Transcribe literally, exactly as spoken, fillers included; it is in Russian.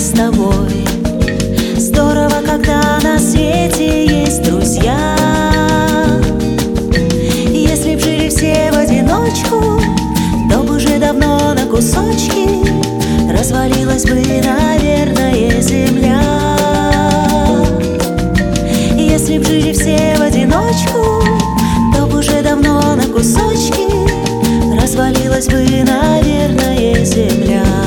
с тобой. Здорово, когда на свете есть друзья. Если б жили все в одиночку, то б уже давно на кусочки развалилась бы, наверное, земля. Если б жили все в одиночку, то б уже давно на кусочки развалилась бы, наверное, земля.